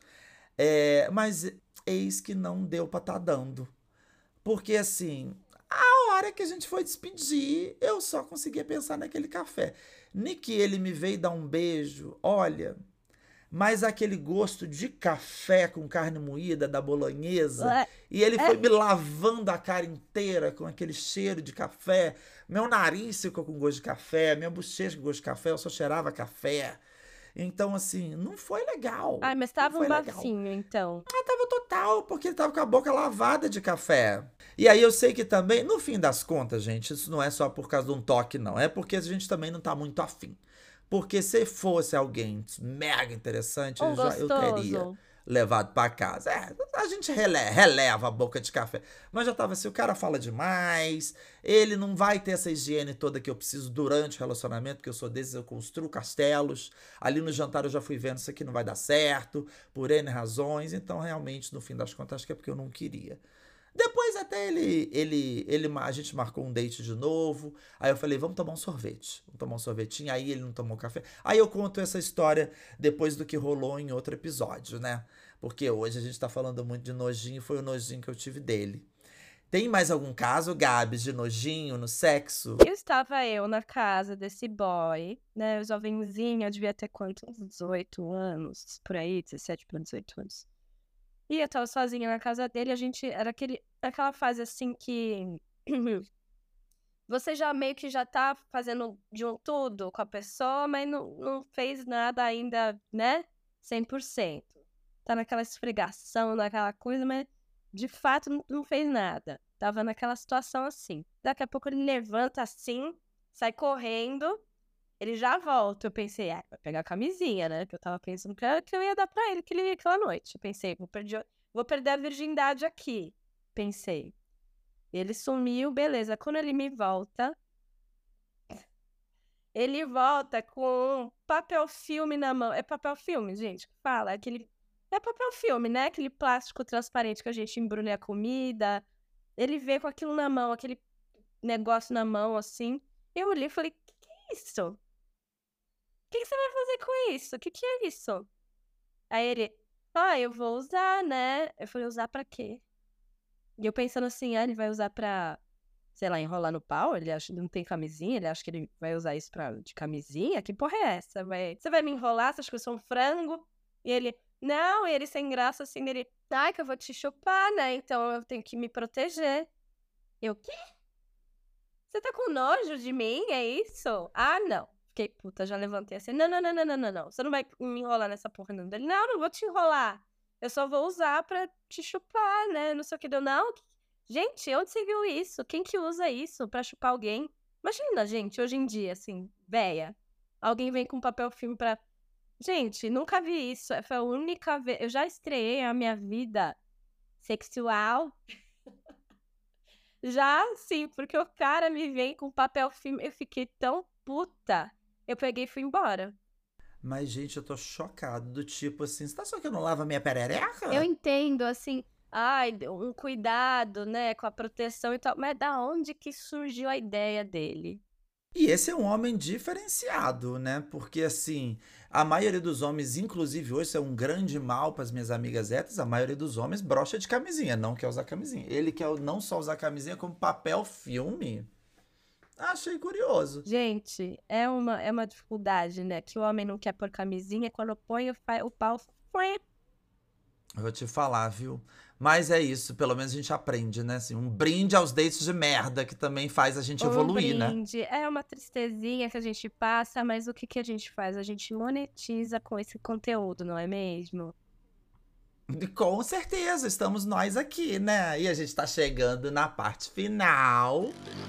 Speaker 1: Mas eis que não deu para estar dando. Porque assim, a hora que a gente foi despedir, eu só conseguia pensar naquele café. Niki, ele me veio dar um beijo, olha, mas aquele gosto de café com carne moída da bolonhesa, e ele foi me lavando a cara inteira com aquele cheiro de café. Meu nariz ficou com gosto de café, minha bochecha com gosto de café, eu só cheirava café. Então, assim, não foi legal.
Speaker 2: Ai, mas tava um bafinho, então.
Speaker 1: Tava total, porque ele tava com a boca lavada de café. E aí eu sei que também, no fim das contas, gente, isso não é só por causa de um toque, não. É porque a gente também não tá muito afim. Porque se fosse alguém mega interessante, eu teria levado pra casa. A gente releva a boca de café. Mas já tava assim, o cara fala demais, ele não vai ter essa higiene toda que eu preciso durante o relacionamento, porque eu sou desses, eu construo castelos. Ali no jantar eu já fui vendo isso aqui não vai dar certo, por N razões. Então, realmente, no fim das contas, acho que é porque eu não queria. Depois até a gente marcou um date de novo. Aí eu falei, vamos tomar um sorvete. Vamos tomar um sorvetinho. Aí ele não tomou café. Aí eu conto essa história depois do que rolou em outro episódio, né? Porque hoje a gente tá falando muito de nojinho. Foi o nojinho que eu tive dele. Tem mais algum caso, Gabs, de nojinho no sexo?
Speaker 2: Estava eu na casa desse boy, né? O jovenzinho, eu devia ter quanto? Uns 18 anos, por aí, 17 para 18 anos. E eu tava sozinha na casa dele, a gente era aquela fase assim que você já meio que já tá fazendo de um tudo com a pessoa, mas não fez nada ainda, né? 100%. Tá naquela esfregação, naquela coisa, mas de fato não fez nada. Tava naquela situação assim. Daqui a pouco ele levanta assim, sai correndo, ele já volta. Eu pensei, vai pegar a camisinha, né? Que eu tava pensando que eu ia dar pra ele aquela noite. Eu pensei, vou perder a virgindade aqui. Pensei. Ele sumiu, beleza. Quando ele me volta, ele volta com papel filme na mão. É papel filme, gente, que fala. É papel filme, né? Aquele plástico transparente que a gente embrulha a comida. Ele veio com aquilo na mão, aquele negócio na mão, assim. Eu olhei e falei, que é isso? O que você vai fazer com isso? O que é isso? Aí ele, eu vou usar, né? Eu falei, usar pra quê? E eu pensando assim, ele vai usar pra, sei lá, enrolar no pau? Ele acha que não tem camisinha? Ele acha que ele vai usar isso de camisinha? Que porra é essa? Você vai me enrolar? Você acha que eu sou um frango? E ele, não, e ele sem graça, assim, ele, que eu vou te chupar, né? Então eu tenho que me proteger. Eu, quê? Você tá com nojo de mim? É isso? Ah, não. Fiquei puta, já levantei assim. Não. Você não vai me enrolar nessa porra, não. Ele, não vou te enrolar. Eu só vou usar pra te chupar, né? Não sei o que deu. Não. Gente, onde você viu isso? Quem que usa isso pra chupar alguém? Imagina, gente, hoje em dia, assim, véia. Alguém vem com papel filme pra... Gente, nunca vi isso. Foi a única vez... Eu já estreiei a minha vida sexual... Já, sim, porque o cara me vem com papel filme, eu fiquei tão puta. Eu peguei e fui embora.
Speaker 1: Mas, gente, eu tô chocado. Do tipo assim, você tá só que eu não lavo a minha perereca?
Speaker 2: Eu entendo, assim, ai, um cuidado, né, com a proteção e tal, mas da onde que surgiu a ideia dele?
Speaker 1: E esse é um homem diferenciado, né? Porque, assim, a maioria dos homens, inclusive hoje, isso é um grande mal para as minhas amigas héteras, a maioria dos homens brocha de camisinha, não quer usar camisinha. Ele quer não só usar camisinha, como papel filme. Achei curioso.
Speaker 2: Gente, é uma dificuldade, né, que o homem não quer pôr camisinha, quando põe o pau...
Speaker 1: Eu vou te falar, viu? Mas é isso, pelo menos a gente aprende, né? Assim, um brinde aos dates de merda, que também faz a gente
Speaker 2: Um
Speaker 1: evoluir, né?
Speaker 2: brinde, é uma tristezinha que a gente passa, mas o que que a gente faz? A gente monetiza com esse conteúdo, não é mesmo?
Speaker 1: E com certeza, estamos nós aqui, né? E a gente tá chegando na parte final.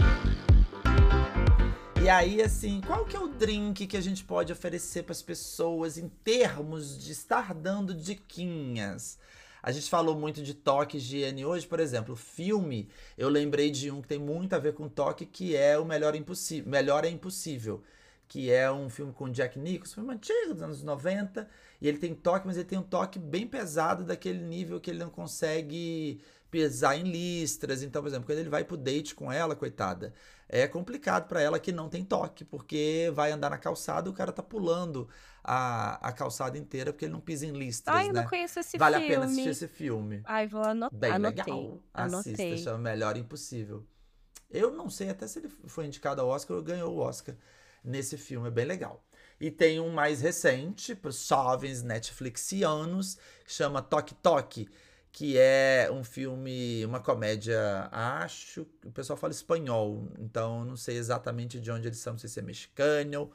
Speaker 1: E aí, assim, qual que é o drink que a gente pode oferecer para as pessoas em termos de estar dando diquinhas? A gente falou muito de toque, higiene hoje, por exemplo, filme. Eu lembrei de um que tem muito a ver com toque, que é o Melhor é Impossível, que é um filme com Jack Nicholson, filme antigo, dos anos 90, e ele tem toque, mas ele tem um toque bem pesado, daquele nível que ele não consegue pisar em listras. Então, por exemplo, quando ele vai pro date com ela, coitada, é complicado pra ela que não tem toque, porque vai andar na calçada e o cara tá pulando a calçada inteira porque ele não pisa em listras,
Speaker 2: Ai, eu não
Speaker 1: né?
Speaker 2: conheço esse
Speaker 1: Vale a pena assistir
Speaker 2: filme.
Speaker 1: esse filme.
Speaker 2: Ai, vou anotar.
Speaker 1: Bem
Speaker 2: Anotei.
Speaker 1: legal. Assista,
Speaker 2: Anotei.
Speaker 1: chama Melhor Impossível. Eu não sei até se ele foi indicado ao Oscar ou ganhou o Oscar nesse filme, é bem legal. E tem um mais recente, para os jovens netflixianos, que chama Toque Toque, que é um filme, uma comédia, acho, o pessoal fala espanhol, então eu não sei exatamente de onde eles são, não sei se é mexicano,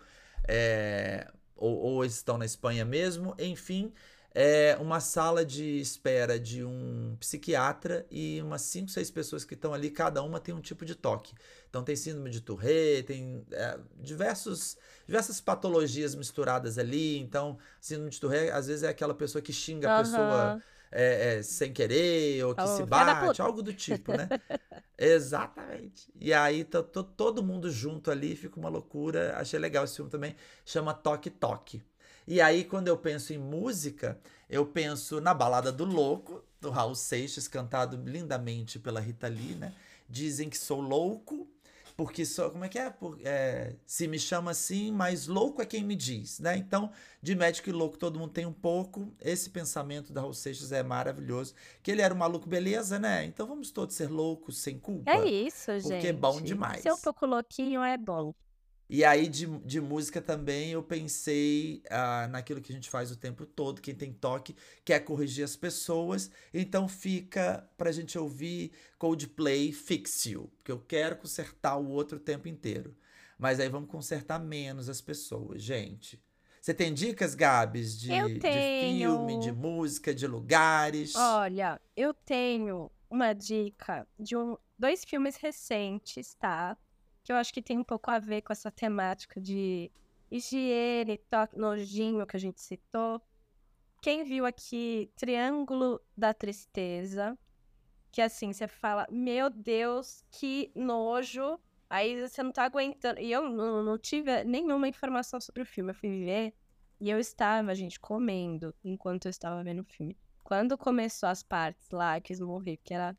Speaker 1: ou eles estão na Espanha mesmo, enfim, é uma sala de espera de um psiquiatra e umas 5, 6 pessoas que estão ali, cada uma tem um tipo de toque. Então tem síndrome de Tourette, tem diversas patologias misturadas ali. Então, síndrome de Tourette, às vezes é aquela pessoa que xinga a pessoa
Speaker 2: Aham.
Speaker 1: sem querer, ou que se
Speaker 2: Falou, filha da
Speaker 1: bate,
Speaker 2: puta.
Speaker 1: algo do tipo, né? Exatamente. E aí tá todo mundo junto ali, fica uma loucura. Achei legal esse filme também. Chama Toque Toque. E aí, quando eu penso em música, eu penso na Balada do Louco, do Raul Seixas, cantado lindamente pela Rita Lee, né? Dizem que sou louco, porque sou. Como é que é? Se me chama assim, mas louco é quem me diz, né? Então, de médico e louco, todo mundo tem um pouco. Esse pensamento da Raul Seixas é maravilhoso. Que ele era um maluco, beleza, né? Então vamos todos ser loucos sem
Speaker 2: É
Speaker 1: culpa,
Speaker 2: isso,
Speaker 1: porque é
Speaker 2: gente.
Speaker 1: bom demais.
Speaker 2: Ser um pouco louquinho é bom.
Speaker 1: E aí, de música também, eu pensei naquilo que a gente faz o tempo todo. Quem tem toque quer corrigir as pessoas. Então fica pra gente ouvir Coldplay Fix You. Porque eu quero consertar o outro o tempo inteiro. Mas aí vamos consertar menos as pessoas, gente. Você tem dicas, Gabs,
Speaker 2: Eu
Speaker 1: de filme, de
Speaker 2: tenho.
Speaker 1: música, de lugares?
Speaker 2: Olha, eu tenho uma dica de dois filmes recentes, tá? Que eu acho que tem um pouco a ver com essa temática de higiene, toque, nojinho que a gente citou. Quem viu aqui Triângulo da Tristeza, que assim, você fala, meu Deus, que nojo. Aí você não tá aguentando. E eu não tive nenhuma informação sobre o filme. Eu fui ver e eu estava, gente, comendo enquanto eu estava vendo o filme. Quando começou as partes lá que eles morreram, que era.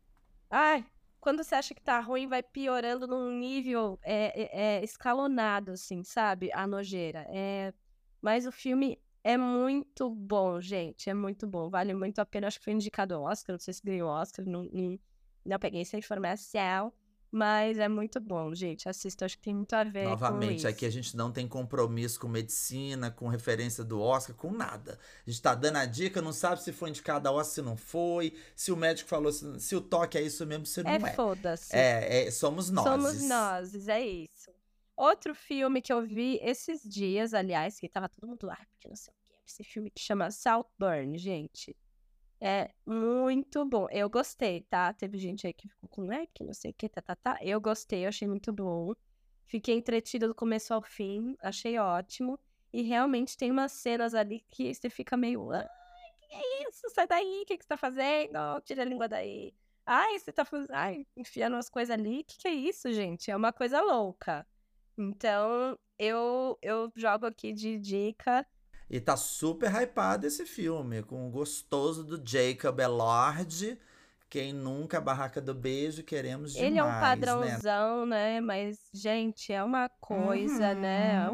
Speaker 2: Ai, quando você acha que tá ruim, vai piorando num nível escalonado, assim, sabe? A nojeira. Mas o filme é muito bom, gente. É muito bom. Vale muito a pena. Acho que foi indicado ao Oscar. Não sei se ganhou Oscar. Não peguei essa informação. Mas é muito bom, gente. Assista. Acho que tem muito a ver com
Speaker 1: Novamente,
Speaker 2: isso.
Speaker 1: aqui a gente não tem compromisso com medicina, com referência do Oscar, com nada. A gente tá dando a dica, não sabe se foi indicado ao Oscar, se não foi, se o médico falou, se o toque é isso mesmo, se não é.
Speaker 2: Foda-se.
Speaker 1: Somos nós.
Speaker 2: Somos nós, é isso. Outro filme que eu vi esses dias, aliás, que tava todo mundo lá, porque não sei o quê. Esse filme que chama Saltburn, gente. É muito bom. Eu gostei, tá? Teve gente aí que ficou com, que não sei o que, tá. Eu gostei, eu achei muito bom. Fiquei entretida do começo ao fim, achei ótimo. E realmente tem umas cenas ali que você fica meio, ai, que é isso? Sai daí, o que você tá fazendo? Tira a língua daí. Ai, você tá fazendo, enfiando umas coisas ali. Que é isso, gente? É uma coisa louca. Então, eu jogo aqui de dica.
Speaker 1: E tá super hypado esse filme, com o gostoso do Jacob Elord. Quem nunca, Barraca do Beijo, queremos demais,
Speaker 2: Ele é um
Speaker 1: né?
Speaker 2: padrãozão, né? Mas, gente, é uma coisa, né?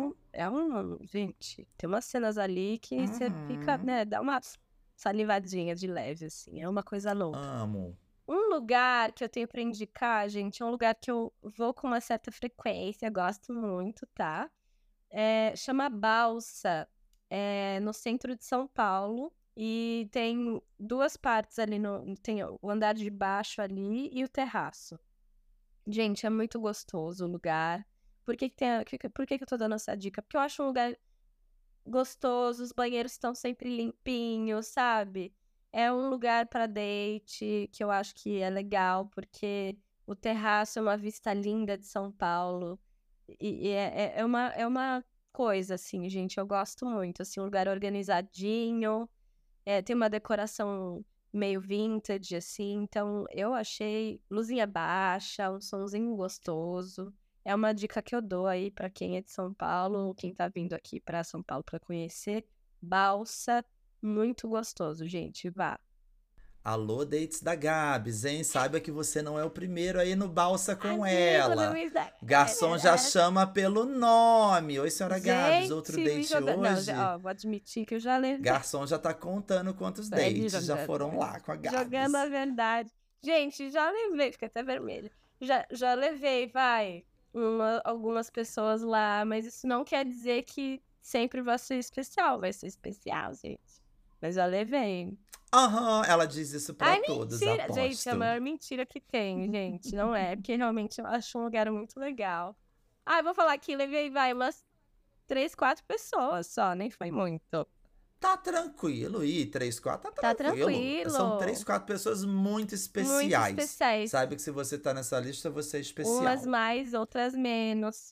Speaker 2: Gente, tem umas cenas ali que você fica, né? Dá uma salivadinha de leve, assim. É uma coisa louca.
Speaker 1: Amo.
Speaker 2: Um lugar que eu tenho pra indicar, gente, é um lugar que eu vou com uma certa frequência, gosto muito, tá? Chama Balsa, no centro de São Paulo. E tem duas partes ali, tem o andar de baixo ali e o terraço. Gente, é muito gostoso o lugar. Por que eu tô dando essa dica? Porque eu acho um lugar gostoso, os banheiros estão sempre limpinhos, sabe? É um lugar para date que eu acho que é legal, porque o terraço é uma vista linda de São Paulo. E é uma coisa, assim, gente, eu gosto muito. Assim, um lugar organizadinho, tem uma decoração meio vintage, assim. Então, eu achei luzinha baixa, um sonzinho gostoso. É uma dica que eu dou aí pra quem é de São Paulo, quem tá vindo aqui pra São Paulo pra conhecer. Balsa, muito gostoso, gente, vá.
Speaker 1: Alô, dates da Gabs, hein? Saiba que você não é o primeiro aí no Balsa com
Speaker 2: Amigo
Speaker 1: ela.
Speaker 2: do Luiz
Speaker 1: Garçom já chama pelo nome. Oi, senhora Gabs, outro
Speaker 2: me
Speaker 1: date
Speaker 2: Não,
Speaker 1: hoje?
Speaker 2: vou admitir que eu já levei.
Speaker 1: Garçom já tá contando quantos dates já foram lá com a Gabs.
Speaker 2: Jogando a verdade. Gente, já levei, fica até vermelho. Já levei, algumas pessoas lá, mas isso não quer dizer que sempre vai ser especial. Vai ser especial, gente. Mas já levei.
Speaker 1: Aham, ela diz isso pra
Speaker 2: Ai,
Speaker 1: todos,
Speaker 2: mentira!
Speaker 1: aposto.
Speaker 2: Gente, é a maior mentira que tem, gente. Não é, porque realmente eu acho um lugar muito legal. Eu vou falar aqui, levei, umas 3, 4 pessoas só, nem foi muito.
Speaker 1: Tá tranquilo, 3, 4,
Speaker 2: Tá tranquilo.
Speaker 1: São 3, 4 pessoas muito especiais.
Speaker 2: Muito especiais.
Speaker 1: Sabe que se você tá nessa lista, você é especial.
Speaker 2: Umas mais, outras menos.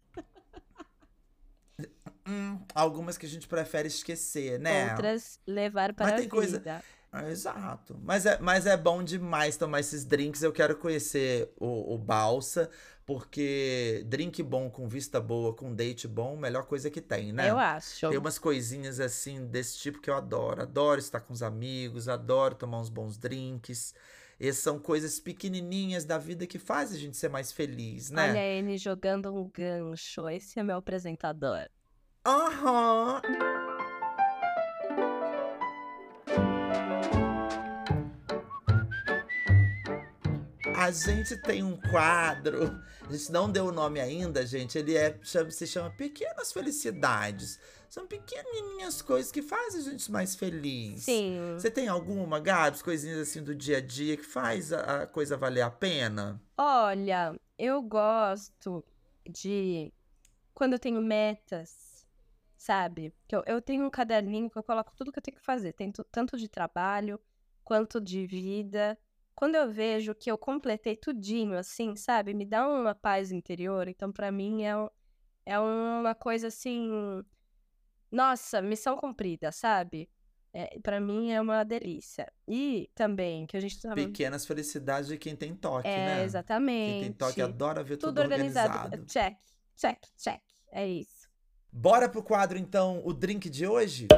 Speaker 1: Algumas que a gente prefere esquecer, né?
Speaker 2: Outras levar para
Speaker 1: Mas
Speaker 2: a
Speaker 1: tem
Speaker 2: vida.
Speaker 1: coisa... Exato. Mas é bom demais tomar esses drinks. Eu quero conhecer o Balsa, porque drink bom, com vista boa, com date bom, melhor coisa que tem, né?
Speaker 2: Eu acho.
Speaker 1: Tem umas coisinhas assim, desse tipo que eu adoro. Adoro estar com os amigos, adoro tomar uns bons drinks. Essas são coisas pequenininhas da vida que fazem a gente ser mais feliz, né?
Speaker 2: Olha ele jogando um gancho. Esse é meu apresentador.
Speaker 1: Aham! A gente tem um quadro, a gente não deu o nome ainda, gente. Ele se chama Pequenas Felicidades. São pequenininhas coisas que fazem a gente mais feliz.
Speaker 2: Sim.
Speaker 1: Você tem alguma, Gabs, coisinhas assim do dia a dia que faz a coisa valer a pena?
Speaker 2: Olha, eu gosto de quando eu tenho metas, sabe? Que eu tenho um caderninho que eu coloco tudo que eu tenho que fazer, tanto de trabalho quanto de vida. Quando eu vejo que eu completei tudinho, assim, sabe? Me dá uma paz interior. Então, pra mim, é uma coisa assim... Nossa, missão cumprida, sabe? Pra mim, é uma delícia. E também, que a gente...
Speaker 1: Pequenas felicidades de quem tem toque, né?
Speaker 2: Exatamente.
Speaker 1: Quem tem toque adora ver tudo
Speaker 2: organizado.
Speaker 1: organizado.
Speaker 2: Check, check, check. É isso.
Speaker 1: Bora pro quadro, então, o drink de hoje?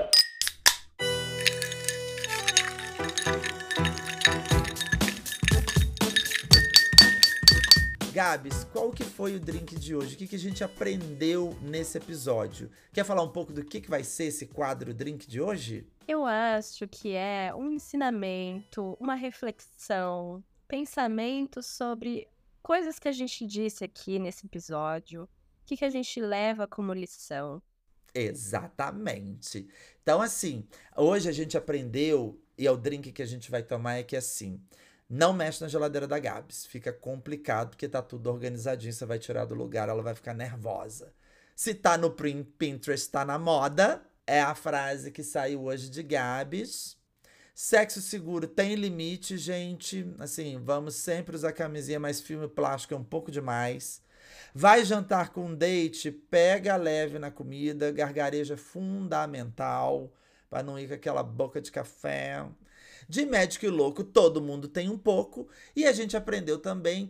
Speaker 1: Gabs, qual que foi o drink de hoje? O que a gente aprendeu nesse episódio? Quer falar um pouco do que vai ser esse quadro drink de hoje?
Speaker 2: Eu acho que é um ensinamento, uma reflexão, pensamento sobre coisas que a gente disse aqui nesse episódio, o que a gente leva como lição.
Speaker 1: Exatamente. Então, assim, hoje a gente aprendeu, e é o drink que a gente vai tomar, é que assim... Não mexe na geladeira da Gabs. Fica complicado, porque tá tudo organizadinho. Você vai tirar do lugar, ela vai ficar nervosa. Se tá no Pinterest, tá na moda. É a frase que saiu hoje de Gabs. Sexo seguro tem limite, gente. Assim, vamos sempre usar camisinha, mas filme plástico é um pouco demais. Vai jantar com um date, pega leve na comida. Gargarejo é fundamental, para não ir com aquela boca de café. De médico e louco, todo mundo tem um pouco. E a gente aprendeu também que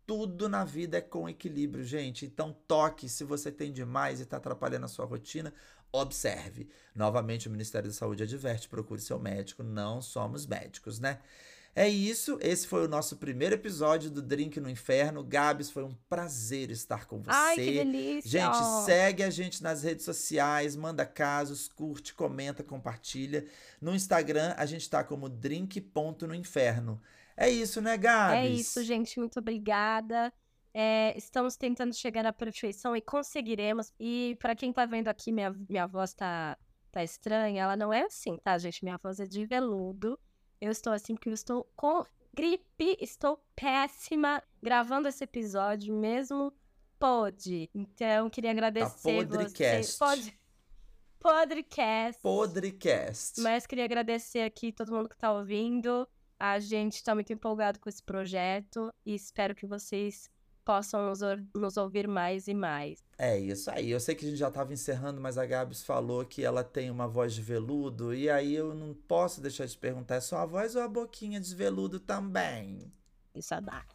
Speaker 1: tudo na vida é com equilíbrio, gente. Então toque, se você tem demais e está atrapalhando a sua rotina, observe. Novamente, o Ministério da Saúde adverte, procure seu médico, não somos médicos, né? É isso, esse foi o nosso primeiro episódio do Drink no Inferno. Gabs, foi um prazer estar com você.
Speaker 2: Ai, que delícia!
Speaker 1: Gente, segue a gente nas redes sociais, manda casos, curte, comenta, compartilha. No Instagram, a gente tá como drink.noinferno. É isso, né, Gabs?
Speaker 2: É isso, gente. Muito obrigada. Estamos tentando chegar à perfeição e conseguiremos. E pra quem tá vendo aqui, minha voz tá estranha. Ela não é assim, tá, gente? Minha voz é de veludo. Eu estou assim porque eu estou com gripe. Estou péssima gravando esse episódio mesmo. Pode. Então, queria agradecer
Speaker 1: Podrecast.
Speaker 2: Podcast.
Speaker 1: Podrecast.
Speaker 2: Mas queria agradecer aqui todo mundo que tá ouvindo. A gente tá muito empolgado com esse projeto e espero que vocês possam nos ouvir mais e mais.
Speaker 1: É isso aí. Eu sei que a gente já tava encerrando, mas a Gabs falou que ela tem uma voz de veludo. E aí eu não posso deixar de perguntar, é só a voz ou a boquinha de veludo também?
Speaker 2: Isso é das.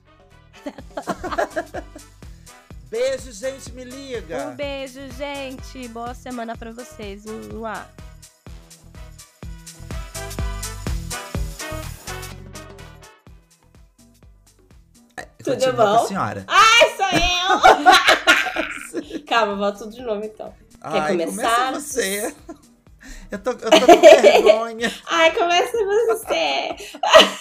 Speaker 1: Beijo, gente, me liga!
Speaker 2: Um beijo, gente. Boa semana pra vocês.
Speaker 7: Tudo
Speaker 1: Continua
Speaker 7: bom?
Speaker 1: com a senhora.
Speaker 7: Ai, sou eu! Calma, volto tudo de novo então. Quer começar?
Speaker 1: Começa você. Eu tô com vergonha.
Speaker 7: Ai, começa você!